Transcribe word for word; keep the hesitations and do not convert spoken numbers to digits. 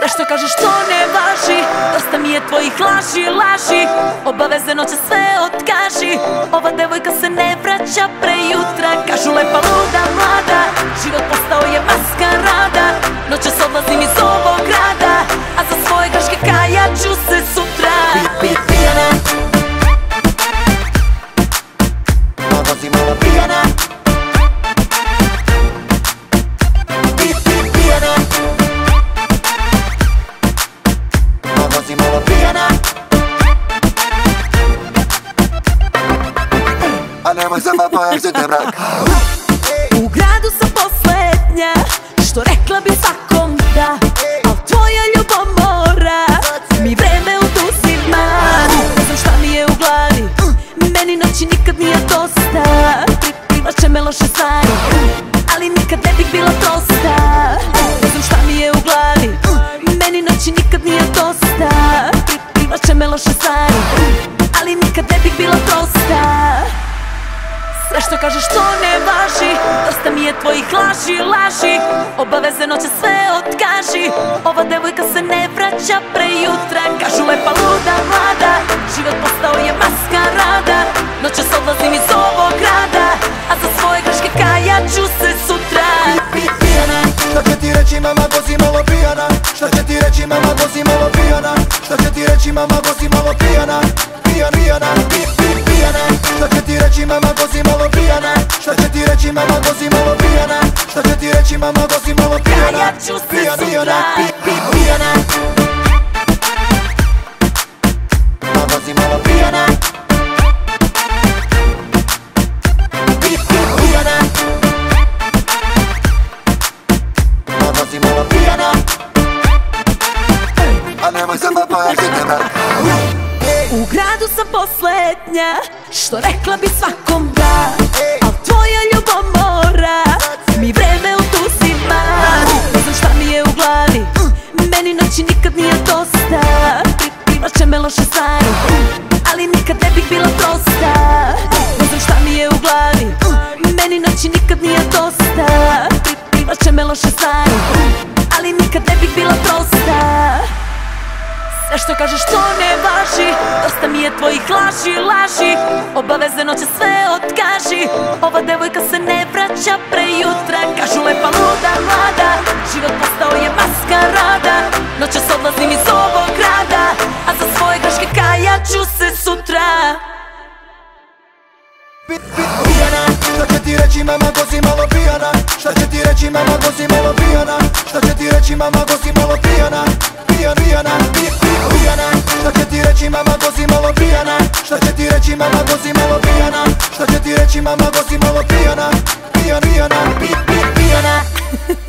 Sve što kažeš to ne važi, dosta mi je tvojih laži, laži. Obaveze noće sve otkaži, ova devojka se ne vraća prejutra. Kažu lepa, luda, mlada, život postao je maskarada. Noćas odlazim iz ovog grada, a za svoje greške kajat ću se sutra. Pijana, vozi malo pijana. Pijana, vozi malo pijana. A nemoj sama pojak se te mrak. U gradu sam poslednja, što rekla bi svakom da, al tvoja ljubav mora mi vreme oduzima. Ne znam šta mi je u glavi, meni noći nikad nije dosta. Privlače me loše stvari, ali nikad ne bih bila prosta. Ne znam šta mi je u glavi, meni noći nikad nije dosta. Privlače me loše stvari, ali nikad ne bih bila prosta. Sve što kažeš to ne važi, dosta mi je tvojih laži, laži. Obaveze noće sve otkaži, ova devojka se ne vraća prejutra. Kažu lepa, luda, mlada, život postao je maskarada. Noćas odlazim iz ovog grada, a za svoje greške kajat ću se sutra. Pijana, šta će ti reći mama, vozi malo pijana. Šta će ti reći mama, vozi malo pijana. Šta će ti reći mama, vozi malo pijana. Pijana, pijana, pijana. Šta će ti reći mama, vozi malo pijana. Šta će ti reći mama, vozi malo pijana. Šta će ti reći mama, vozi malo pijana. Kajat ću se sutra. Pijana, vozi malo pijana. Pijana, vozi malo pijana. A nemoj sama pojak se te mrak. U gradu sam poslednja, što rekla bi svakom da, al tvoja ljubav mora mi vreme oduzima. Ne znam šta mi je u glavi, meni noći nikad nije dosta. Privlače me loše stvari, ali nikad ne bih bila prosta. Ne znam šta mi je u glavi, meni noći nikad nije dosta. Privlače me loše stvari, ali nikad ne bih bila prosta. Sve što kažeš to ne važi, dosta mi je tvojih laži, laži. Obaveze noće sve otkaži, ova devojka se ne vraća prejutra. Kažu lepa, luda, mlada, život postao je maskarada. Noćas odlazim iz ovog grada, a za svoje greške kajat ću se sutra. Pijana, šta će ti reći mama, vozi malo pijana. Šta će ti reći mama, vozi malo pijana. Šta će ti reći mama, vozi malo pijana. Pijana, pijana, pijana. Šta će ti reći mama, vozi malo pijana. Šta će ti reći mama, vozi malo pijana. Šta će ti reći mama, vozi malo pijana. Pijana, pijana, pijana.